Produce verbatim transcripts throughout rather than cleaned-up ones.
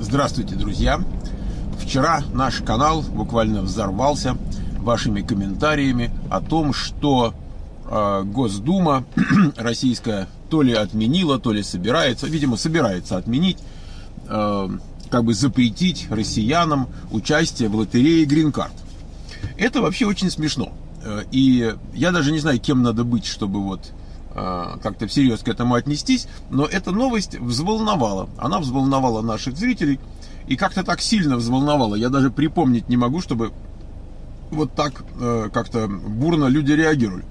Здравствуйте, друзья! Вчера наш канал буквально взорвался вашими комментариями о том, что э, Госдума российская то ли отменила, то ли собирается, видимо, собирается отменить, э, как бы запретить россиянам участие в лотерее Green Card. Это вообще очень смешно. И я даже не знаю, кем надо быть, чтобы вот как-то всерьез к этому отнестись, но эта новость взволновала. Она взволновала наших зрителей и как-то так сильно взволновала. Я даже припомнить не могу, чтобы вот так как-то бурно люди реагировали.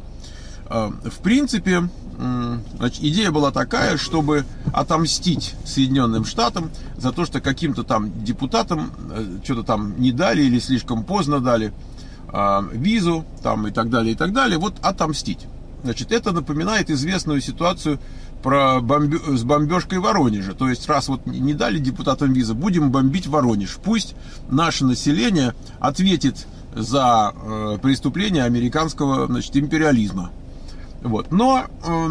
В принципе, значит, идея была такая, чтобы отомстить Соединенным Штатам за то, что каким-то там депутатам что-то там не дали или слишком поздно дали визу там и так далее, и так далее. Вот отомстить. Значит, это напоминает известную ситуацию про бомб... с бомбежкой Воронежа. То есть, раз вот не дали депутатам визы, будем бомбить Воронеж. Пусть наше население ответит за э, преступление американского, значит, империализма. Вот. Но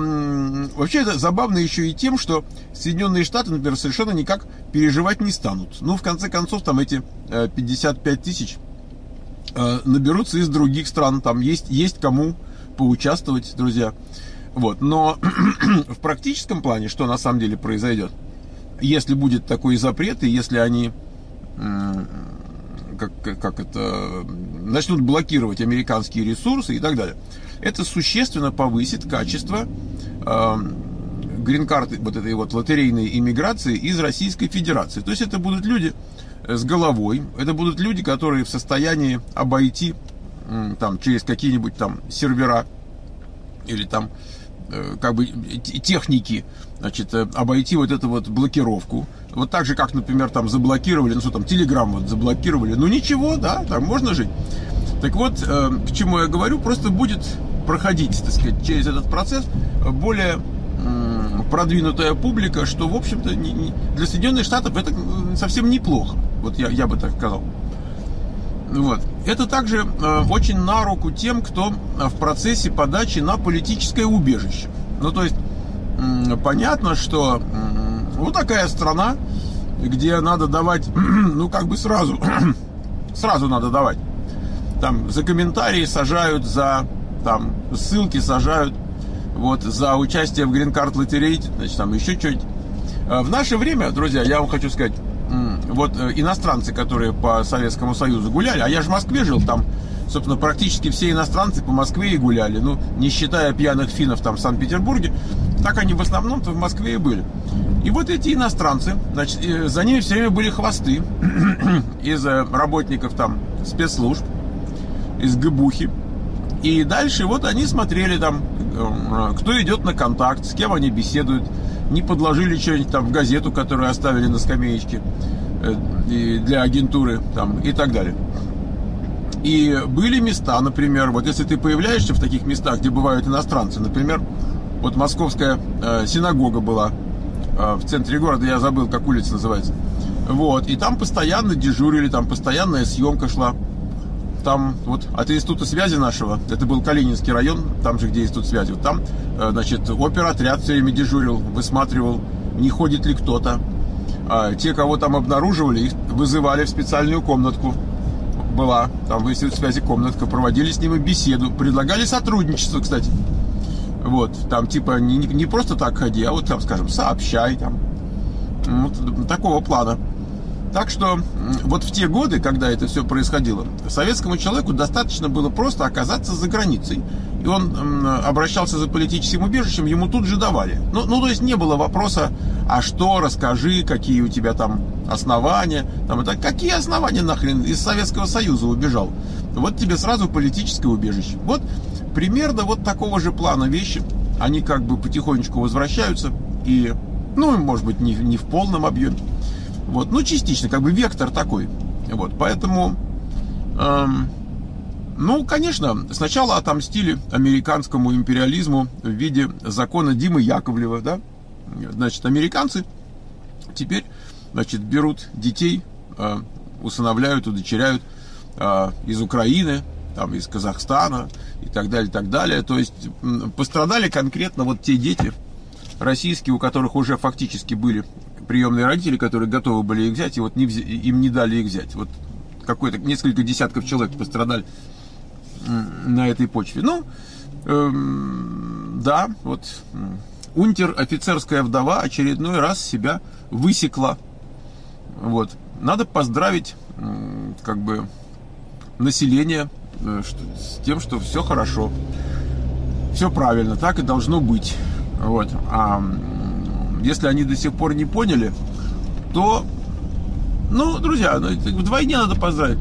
э, вообще это забавно еще и тем, что Соединенные Штаты, например, совершенно никак переживать не станут. Ну, в конце концов, там эти э, пятьдесят пять тысяч э, наберутся из других стран. Там есть, есть кому поучаствовать, друзья. Вот. Но в практическом плане, что на самом деле произойдет, если будет такой запрет, и если они э, как, как это, начнут блокировать американские ресурсы и так далее, это существенно повысит качество э, грин-карты, вот этой вот лотерейной иммиграции из Российской Федерации. То есть это будут люди с головой, это будут люди, которые в состоянии обойти э, там, через какие-нибудь там сервера или там э, как бы техники, значит, э, обойти вот эту вот блокировку. Вот так же, как, например, там заблокировали, ну что там, Telegram вот заблокировали, ну ничего, да, там можно жить. Так вот, э, к чему я говорю, просто будет проходить, так сказать, через этот процесс более э, продвинутая публика, что, в общем-то, не, не, для Соединенных Штатов это совсем неплохо. Вот я, я бы так сказал. Вот. Это также э, очень на руку тем, кто в процессе подачи на политическое убежище. Ну, то есть, э, понятно, что э, вот такая страна, где надо давать, ну, как бы сразу, сразу надо давать. Там за комментарии сажают, за там ссылки сажают, вот, за участие в Green Card лотерее, значит, там еще что-нибудь. В наше время, друзья, я вам хочу сказать, вот иностранцы, которые по Советскому Союзу гуляли, а я же в Москве жил, там, собственно, практически все иностранцы по Москве и гуляли, ну, не считая пьяных финнов там в Санкт-Петербурге, так они в основном-то в Москве и были. И вот эти иностранцы, значит, за ними все время были хвосты из работников там спецслужб, из ГБУхи. И дальше вот они смотрели там, кто идет на контакт, с кем они беседуют, не подложили что-нибудь там в газету, которую оставили на скамеечке для агентуры там, и так далее. И были места, например, вот если ты появляешься в таких местах, где бывают иностранцы, например, вот московская э, синагога была э, в центре города, я забыл, как улица называется, вот, и там постоянно дежурили, там постоянная съемка шла. Там вот от института связи нашего, это был Калининский район, там же, где институт связи, вот там, значит, оперотряд все время дежурил, высматривал, не ходит ли кто-то. А те, кого там обнаруживали, их вызывали в специальную комнатку. Была там в институте связи комнатка, проводили с ними беседу, предлагали сотрудничество, кстати. Вот, там типа не, не просто так ходи, а вот там, скажем, сообщай, там, вот такого плана. Так что вот в те годы, когда это все происходило, советскому человеку достаточно было просто оказаться за границей. И он обращался за политическим убежищем, ему тут же давали. Ну, ну, то есть не было вопроса, а что, расскажи, какие у тебя там основания. Там, это, какие основания нахрен из Советского Союза убежал? Вот тебе сразу политическое убежище. Вот примерно вот такого же плана вещи. Они как бы потихонечку возвращаются. И, ну, может быть, не, не в полном объеме. Вот, ну, частично, как бы вектор такой. Вот, поэтому, эм, ну, конечно, сначала отомстили американскому империализму в виде закона Димы Яковлева, да. Значит, американцы теперь, значит, берут детей, э, усыновляют, удочеряют э, из Украины, там, из Казахстана и так далее, и так далее. То есть пострадали конкретно вот те дети российские, у которых уже фактически были приемные родители, которые готовы были их взять, и вот не вз... им не дали их взять. Вот какой-то, несколько десятков человек пострадали на этой почве. Ну, эм, да, вот унтер-офицерская вдова очередной раз себя высекла. Вот. Надо поздравить, как бы, население с тем, что все хорошо, все правильно, так и должно быть. Вот. А если они до сих пор не поняли, то, ну, друзья, вдвойне надо поздравить.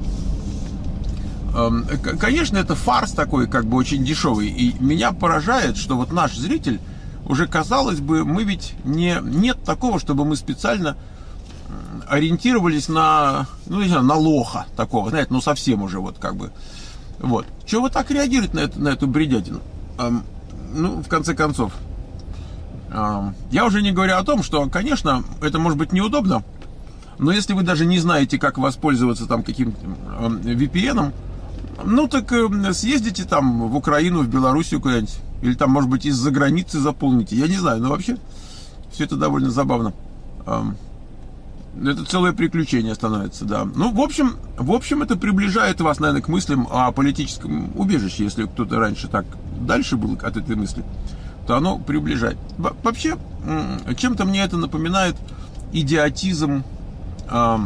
Конечно, это фарс такой, как бы, очень дешевый. И меня поражает, что вот наш зритель, уже, казалось бы, мы ведь не, нет такого, чтобы мы специально ориентировались на, ну, не знаю, на лоха такого, знаете, ну, совсем уже вот как бы. Вот. Чего вы так реагируете на эту, на эту бредятину? Эм, ну, в конце концов, эм, я уже не говорю о том, что, конечно, это может быть неудобно, но если вы даже не знаете, как воспользоваться там каким-то эм, ви пи эн, ну, так э, съездите там в Украину, в Белоруссию куда-нибудь, или там, может быть, из-за границы заполните, я не знаю, но вообще все это довольно забавно. Эм, Это целое приключение становится, да. Ну, в общем, в общем, это приближает вас, наверное, к мыслям о политическом убежище. Если кто-то раньше так дальше был от этой мысли, то оно приближает. Вообще, чем-то мне это напоминает идиотизм э,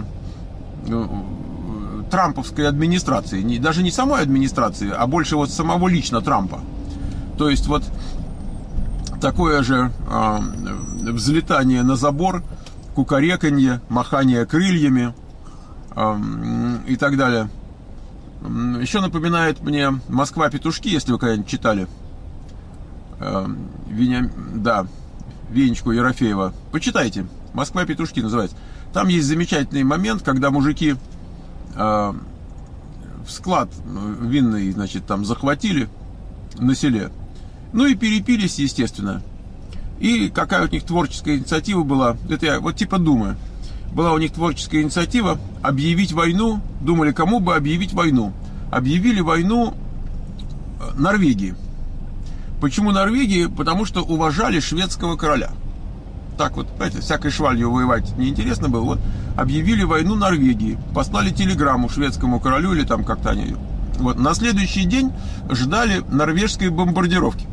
трамповской администрации. Не, даже не самой администрации, а больше вот самого лично Трампа. То есть вот такое же э, взлетание на забор, кукареканье, махание крыльями э, и так далее. Еще напоминает мне «Москва-петушки», если вы когда-нибудь читали. Э, Веня... Да, Венечку Ерофеева. Почитайте. «Москва-петушки» называется. Там есть замечательный момент, когда мужики э, в склад винный, значит, там захватили на селе. Ну и перепились, естественно. И какая у них творческая инициатива была, это я вот типа думаю, была у них творческая инициатива объявить войну, думали, кому бы объявить войну. Объявили войну Норвегии. Почему Норвегии? Потому что уважали шведского короля. Так вот, понимаете, всякой швалью воевать неинтересно было. Вот объявили войну Норвегии, послали телеграмму шведскому королю или там как-то они. Вот, на следующий день ждали норвежской бомбардировки.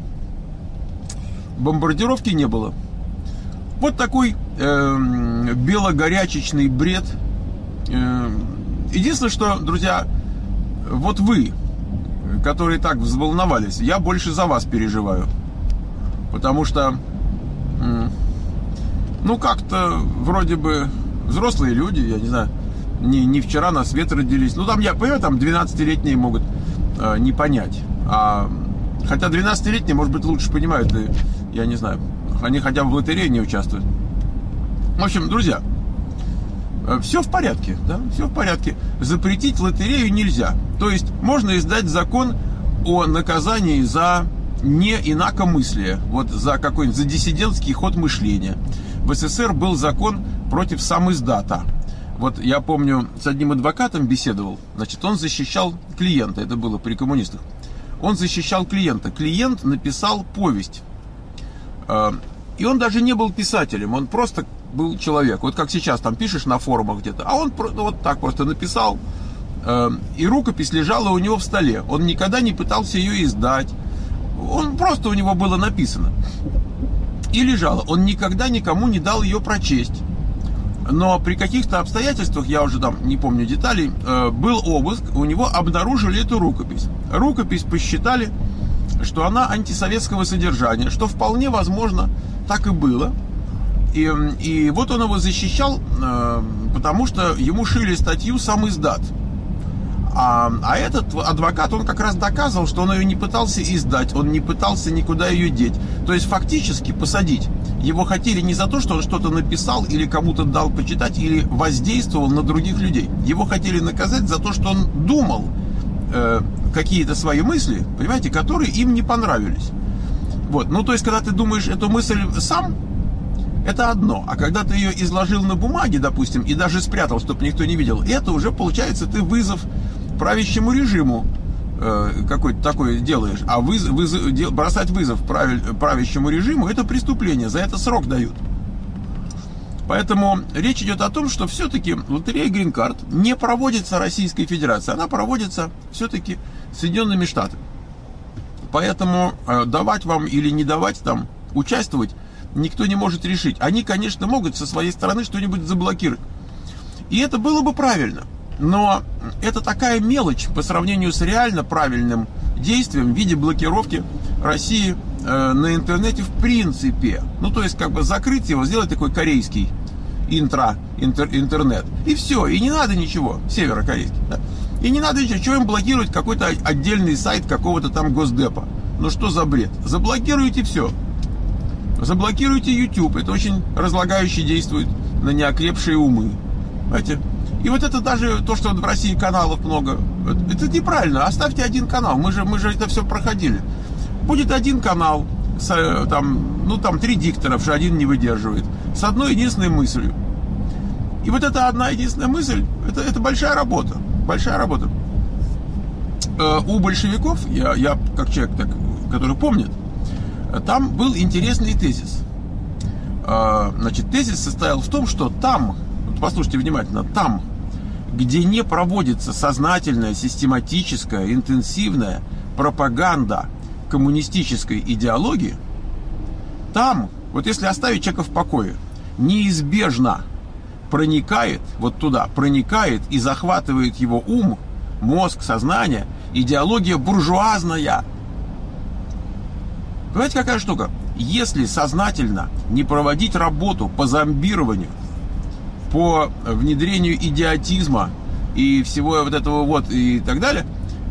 Бомбардировки не было. Вот такой э, белогорячечный бред. Э, единственное, что, друзья, вот вы, которые так взволновались, я больше за вас переживаю. Потому что, э, ну, как-то вроде бы взрослые люди, я не знаю, не, не вчера на свет родились. Ну, там, я понимаю, там двенадцатилетние могут э, не понять. А, хотя двенадцатилетние, может быть, лучше понимают, и, я не знаю, они хотя бы в лотерее не участвуют. В общем, друзья, все в порядке, да, все в порядке. Запретить лотерею нельзя. То есть можно издать закон о наказании за неинакомыслие, вот за какой-нибудь, за диссидентский ход мышления. В СССР был закон против самиздата. Вот я помню, с одним адвокатом беседовал, значит, он защищал клиента, это было при коммунистах. Он защищал клиента. Клиент написал повесть. И он даже не был писателем, он просто был человек. Вот как сейчас там пишешь на форумах где-то, а он ну, вот так просто написал, и рукопись лежала у него в столе. Он никогда не пытался ее издать. Он просто у него было написано. И лежала. Он никогда никому не дал ее прочесть. Но при каких-то обстоятельствах, я уже там не помню деталей, был обыск, у него обнаружили эту рукопись. Рукопись посчитали, что она антисоветского содержания, что вполне возможно так и было. И, и вот он его защищал, потому что ему шили статью самиздат. А, а этот адвокат, он как раз доказывал, что он ее не пытался издать, он не пытался никуда ее деть. То есть фактически посадить его хотели не за то, что он что-то написал или кому-то дал почитать, или воздействовал на других людей. Его хотели наказать за то, что он думал э, какие-то свои мысли, понимаете, которые им не понравились. Вот. Ну, то есть, когда ты думаешь эту мысль сам, это одно. А когда ты ее изложил на бумаге, допустим, и даже спрятал, чтобы никто не видел, это уже, получается, ты вызов правящему режиму э, какой-то такой делаешь. А вызов, вызов, дел, бросать вызов правиль, правящему режиму — это преступление. За это срок дают. Поэтому речь идет о том, что все-таки лотерея Green Card не проводится Российской Федерацией, она проводится все-таки Соединенными Штатами. Поэтому э, давать вам или не давать там участвовать никто не может решить. Они, конечно, могут со своей стороны что-нибудь заблокировать. И это было бы правильно. Но это такая мелочь по сравнению с реально правильным действием в виде блокировки России э, на интернете в принципе. Ну, то есть, как бы закрыть его, сделать такой корейский интра, интер, интернет. И все, и не надо ничего, северокорейский. Да? И не надо ничего, что им блокировать какой-то отдельный сайт какого-то там Госдепа. Ну, что за бред? Заблокируйте все. Заблокируйте YouTube. Это очень разлагающе действует на неокрепшие умы. Понимаете? И вот это даже то, что в России каналов много, это неправильно. Оставьте один канал. Мы же, мы же это все проходили. Будет один канал, с, там, ну там три диктора, потому что один не выдерживает, с одной единственной мыслью. И вот эта одна единственная мысль, это, это большая работа. Большая работа. Э, у большевиков, я, я как человек, так, который помнит, там был интересный тезис. Э, значит, тезис состоял в том, что там, вот послушайте внимательно, там, где не проводится сознательная, систематическая, интенсивная пропаганда коммунистической идеологии, там, вот если оставить человека в покое, неизбежно проникает вот туда, проникает и захватывает его ум, мозг, сознание, идеология буржуазная. Понимаете, какая штука? Если сознательно не проводить работу по зомбированию, по внедрению идиотизма и всего вот этого вот и так далее,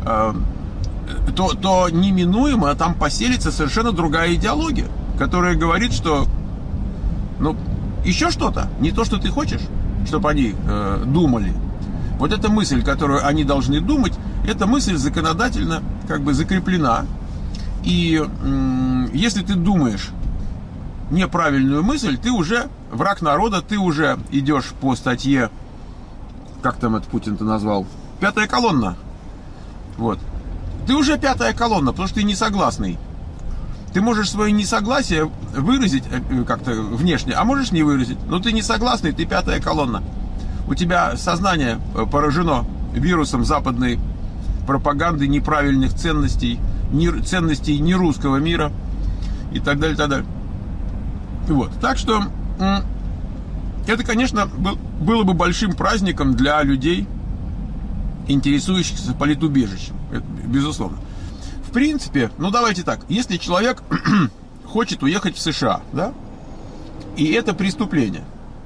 то, то неминуемо там поселится совершенно другая идеология, которая говорит, что ну, еще что-то, не то, что ты хочешь, чтобы они э, думали. Вот эта мысль, которую они должны думать, эта мысль законодательно как бы закреплена. И э, если ты думаешь неправильную мысль, ты уже враг народа, ты уже идешь по статье, как там это Путин-то назвал, пятая колонна. Вот. Ты уже пятая колонна, потому что ты несогласный. Ты можешь свое несогласие выразить как-то внешне, а можешь не выразить. Но ты несогласный, ты пятая колонна. У тебя сознание поражено вирусом западной пропаганды, неправильных ценностей, не, ценностей нерусского мира и так далее, так далее. Вот. Так что это, конечно, было бы большим праздником для людей, интересующихся политубежищем. Это, безусловно. В принципе, ну давайте так, если человек хочет уехать в США, да, и это преступление,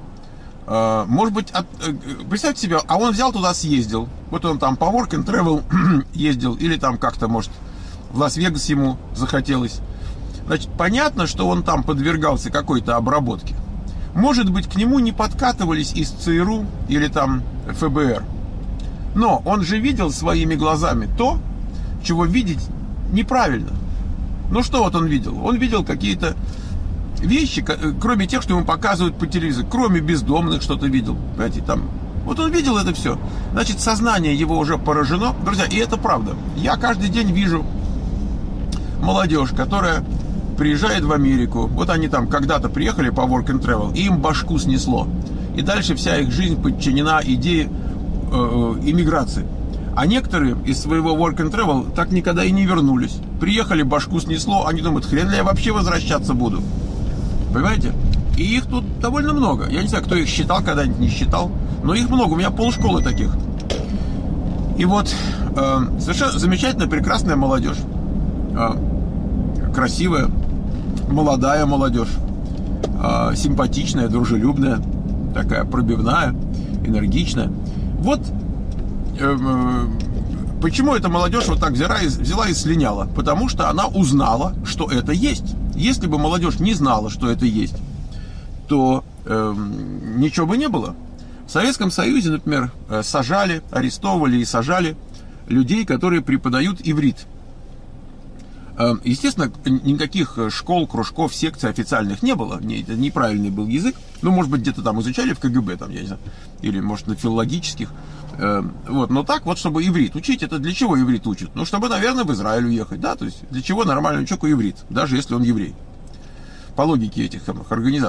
э, может быть, от, э, представьте себе, а он взял туда, съездил, вот он там по work and travel ездил, или там как-то, может, в Лас-Вегас ему захотелось, значит, понятно, что он там подвергался какой-то обработке. Может быть, к нему не подкатывались из ЦРУ или там эф бэ эр, но он же видел своими глазами то, чего видеть неправильно. Ну что вот он видел? Он видел какие-то вещи, кроме тех, что ему показывают по телевизору, кроме бездомных что-то видел. Понимаете, там. Вот он видел это все. Значит, сознание его уже поражено. Друзья, и это правда. Я каждый день вижу молодежь, которая приезжает в Америку. Вот они там когда-то приехали по work and travel, и им башку снесло. И дальше вся их жизнь подчинена идее э, иммиграции. А некоторые из своего work and travel так никогда и не вернулись. Приехали, башку снесло, они думают, хрен ли я вообще возвращаться буду. Понимаете? И их тут довольно много. Я не знаю, кто их считал, когда-нибудь не считал, но их много, у меня полшколы таких. И вот э, совершенно замечательная, прекрасная молодежь. Э, красивая, молодая молодежь. Э, симпатичная, дружелюбная, такая пробивная, энергичная. Вот почему эта молодежь вот так взяла и, взяла и слиняла? Потому что она узнала, что это есть. Если бы молодежь не знала, что это есть, то э, ничего бы не было. В Советском Союзе, например, сажали, арестовывали и сажали людей, которые преподают иврит. Э, естественно, никаких школ, кружков, секций официальных не было. Не, это неправильный был язык. Ну, может быть, где-то там изучали в ка гэ бэ, там, я не знаю, или, может, на филологических. Вот, но так вот, чтобы иврит учить, это для чего иврит учат? Ну, чтобы, наверное, в Израиль уехать, да, то есть для чего нормальному человеку иврит, даже если он еврей, по логике этих самых организаций.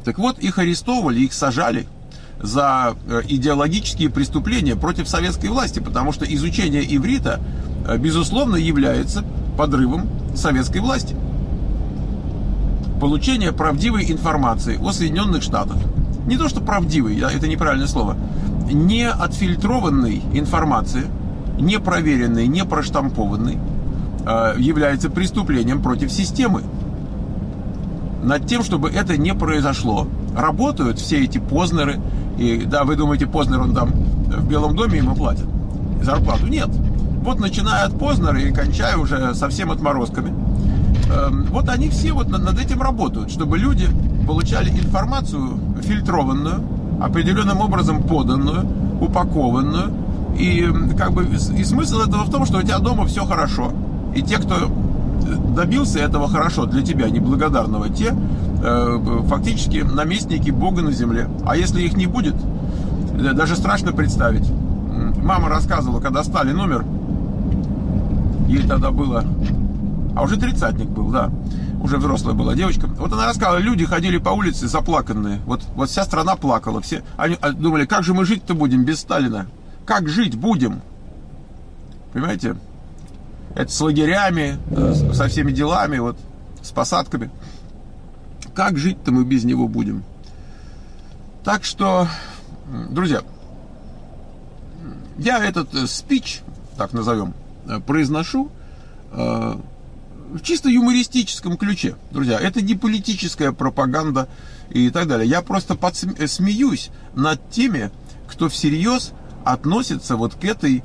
Так вот, их арестовывали, их сажали за идеологические преступления против советской власти, потому что изучение иврита, безусловно, является подрывом советской власти. Получение правдивой информации о Соединенных Штатах. Не то, что правдивой, это неправильное слово. Не отфильтрованной информации, не проверенной, не проштампованной, является преступлением против системы. Над тем, чтобы это не произошло, работают все эти Познеры. И да, вы думаете, Познер, он там в Белом доме ему платит зарплату? Нет. Вот начиная от Познера и кончая уже совсем отморозками. Вот они все вот над этим работают, чтобы люди получали информацию фильтрованную, определенным образом поданную, упакованную. И как бы и смысл этого в том, что у тебя дома все хорошо. И те, кто добился этого хорошо для тебя, неблагодарного, те э, фактически наместники Бога на земле. А если их не будет, даже страшно представить. Мама рассказывала, когда Сталин умер, ей тогда было, а уже тридцатник был, да, уже взрослая была девочка. Вот она рассказывала, люди ходили по улице заплаканные, вот, вот вся страна плакала, все они думали, как же мы жить-то будем без Сталина? Как жить будем? Понимаете? Это с лагерями, со всеми делами, вот, с посадками. Как жить-то мы без него будем? Так что, друзья, я этот спич, так назовем, произношу э, в чисто юмористическом ключе. Друзья, это не политическая пропаганда и так далее. Я просто подсме- смеюсь над теми, кто всерьез относится вот к этой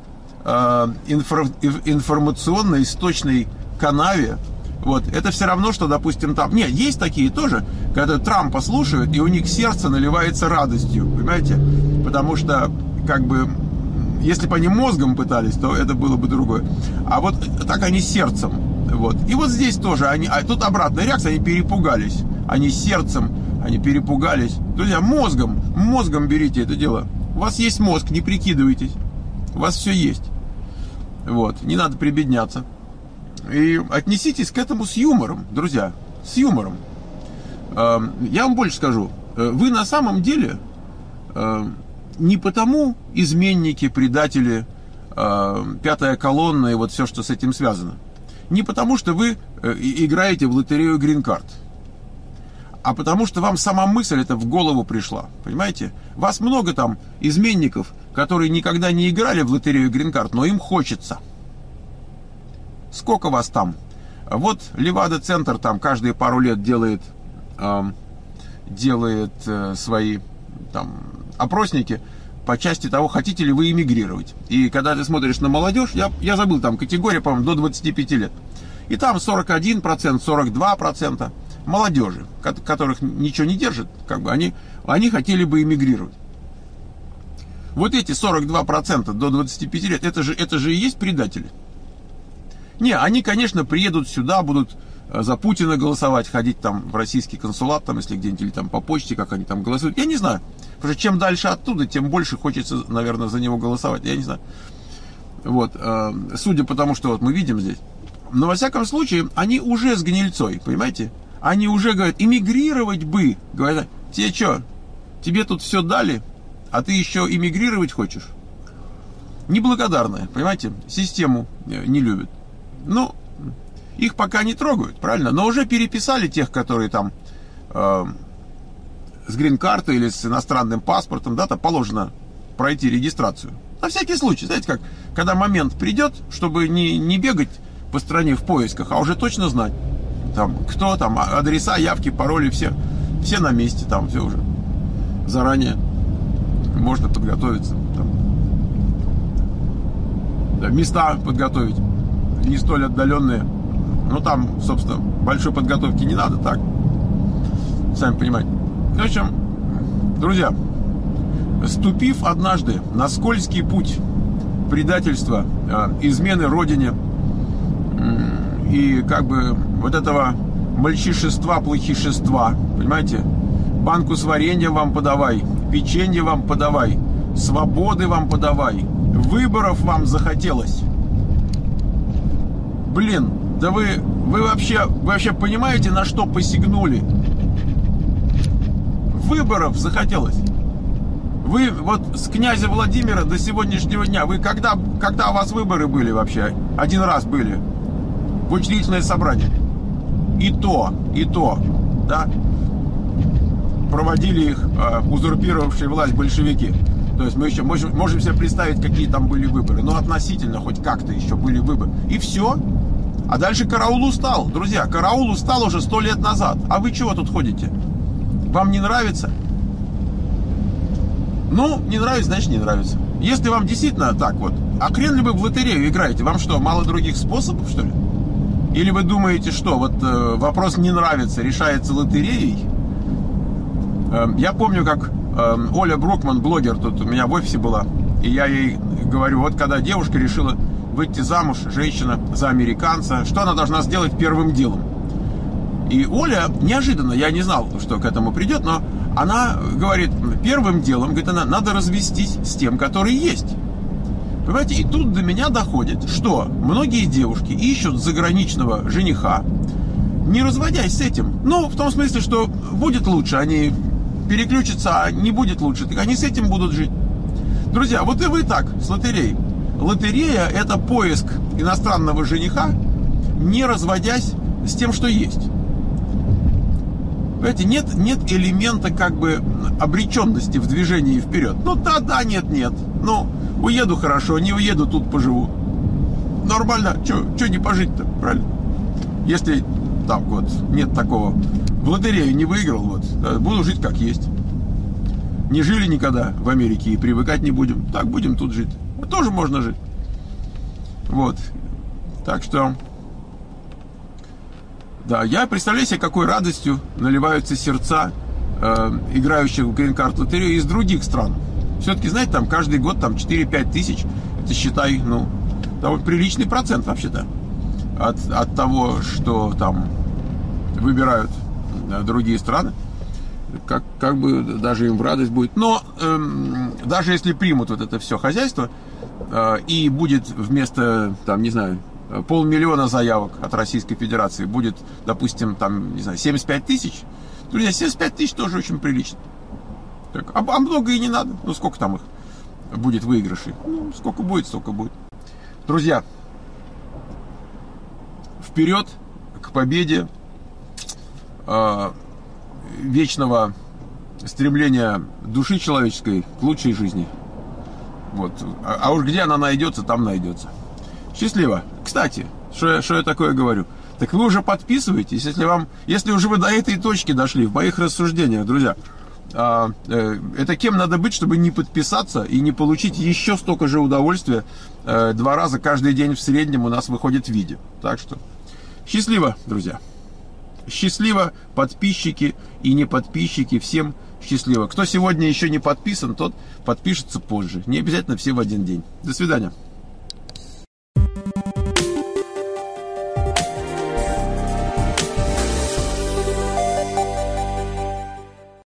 информационной источной канаве. Вот. Это все равно, что, допустим, там... Нет, есть такие тоже, когда Трампа слушают, и у них сердце наливается радостью, понимаете? Потому что, как бы, если бы они мозгом пытались, то это было бы другое. А вот так они сердцем. Вот. И вот здесь тоже, они, а тут обратная реакция, они перепугались. Они сердцем, они перепугались. Друзья, мозгом, мозгом берите это дело. У вас есть мозг, не прикидывайтесь. У вас все есть. Вот, не надо прибедняться. И отнеситесь к этому с юмором, друзья, с юмором. Я вам больше скажу. Вы на самом деле не потому изменники, предатели, пятая колонна и вот все, что с этим связано. Не потому, что вы играете в лотерею грин-карт, а потому что вам сама мысль эта в голову пришла. Понимаете? Вас много там изменников, которые никогда не играли в лотерею грин-карт, но им хочется. Сколько вас там? Вот Левада-центр там каждые пару лет делает, э, делает э, свои там опросники по части того, хотите ли вы эмигрировать. И когда ты смотришь на молодежь, я, я забыл, там категория, по-моему, до двадцати пяти лет. И там сорок один процент, сорок два процента молодежи, которых ничего не держит, как бы они, они хотели бы эмигрировать. Вот эти сорок два процента до двадцати пяти лет, это же, это же и есть предатели. Не, они, конечно, приедут сюда, будут за Путина голосовать, ходить там в российский консулат, там, если где-нибудь, или там по почте, как они там голосуют. Я не знаю. Потому что чем дальше оттуда, тем больше хочется, наверное, за него голосовать. Я не знаю. Вот. Судя по тому, что вот мы видим здесь. Но, во всяком случае, они уже с гнильцой, понимаете? Они уже говорят, эмигрировать бы. Говорят, тебе что, тебе тут все дали, а ты еще эмигрировать хочешь? Неблагодарная, понимаете? Систему не любят. Ну, их пока не трогают, правильно? Но уже переписали тех, которые там э, с грин-картой или с иностранным паспортом, да, там положено пройти регистрацию. На всякий случай, знаете как, когда момент придет, чтобы не, не бегать по стране в поисках, а уже точно знать, там, кто там, адреса, явки, пароли, все, все на месте, там, все уже заранее можно подготовиться, там, да, места подготовить, не столь отдаленные. Ну, там, собственно, большой подготовки не надо, так, сами понимаете. В общем, друзья, ступив однажды на скользкий путь предательства, измены родине и как бы вот этого мальчишества, плохишества, понимаете, банку с вареньем вам подавай, печенье вам подавай, свободы вам подавай, выборов вам захотелось. Блин, да вы, вы вообще, вы вообще понимаете, на что посягнули? выборов захотелось. Вы вот с князя Владимира до сегодняшнего дня, вы когда, когда у вас выборы были вообще? Один раз были. В учредительное собрание. И то, и то, да, проводили их э, узурпировавшие власть большевики. То есть мы еще можем, можем себе представить, какие там были выборы. Но относительно хоть как-то еще были выборы. И все. А дальше караул устал. Друзья, караул устал уже сто лет назад. А вы чего тут ходите? Вам не нравится? Ну, не нравится, значит не нравится. Если вам действительно так вот, а хрен ли вы в лотерею играете? Вам что, мало других способов, что ли? Или вы думаете, что вот э, вопрос «не нравится» решается лотереей? Э, я помню, как э, Оля Брукман, блогер, тут у меня в офисе была, и я ей говорю, вот когда девушка решила выйти замуж, женщина, за американца, что она должна сделать первым делом? И Оля, неожиданно, я не знал, что к этому придет, но она говорит, первым делом, говорит она, надо развестись с тем, который есть. Понимаете, и тут до меня доходит, что многие девушки ищут заграничного жениха, не разводясь с этим. Ну, в том смысле, что будет лучше, они переключатся, а не будет лучше, так они с этим будут жить. Друзья, вот и вы так, с лотереей. Лотерея – это поиск иностранного жениха, не разводясь с тем, что есть. Понимаете, нет, нет элемента как бы обреченности в движении вперед. Ну да-да, нет-нет. Ну, уеду хорошо, не уеду, тут поживу. Нормально, что не пожить-то, правильно? Если так вот, нет такого, в лотерею не выиграл, вот, буду жить как есть. Не жили никогда в Америке и привыкать не будем. Так, будем тут жить. Тоже можно жить. Вот. Так что... Да, я представляю себе, какой радостью наливаются сердца э, играющих в грин-карт лотерею из других стран. Все-таки, знаете, там каждый год там четыре-пять тысяч, это считай, ну, довольно приличный процент вообще-то от, от того, что там выбирают э, другие страны. Как, как бы даже им в радость будет. Но э, даже если примут вот это все хозяйство э, и будет вместо, там, не знаю, полмиллиона заявок от Российской Федерации, будет, допустим, там, не знаю, семьдесят пять тысяч. Друзья, семьдесят пять тысяч тоже очень прилично. Так, а, а много и не надо. Ну, сколько там их будет выигрышей? Ну, сколько будет, столько будет. Друзья, вперед к победе, э, вечного стремления души человеческой к лучшей жизни. Вот. А, а уж где она найдется, там найдется. Счастливо. Кстати, что я, что я такое говорю? Так вы уже подписываетесь, если вам, если уже вы до этой точки дошли в моих рассуждениях, друзья. А, э, это кем надо быть, чтобы не подписаться и не получить еще столько же удовольствия? Э, два раза каждый день в среднем у нас выходит видео. Так что счастливо, друзья. Счастливо, подписчики и не подписчики, всем счастливо. Кто сегодня еще не подписан, тот подпишется позже. Не обязательно все в один день. До свидания.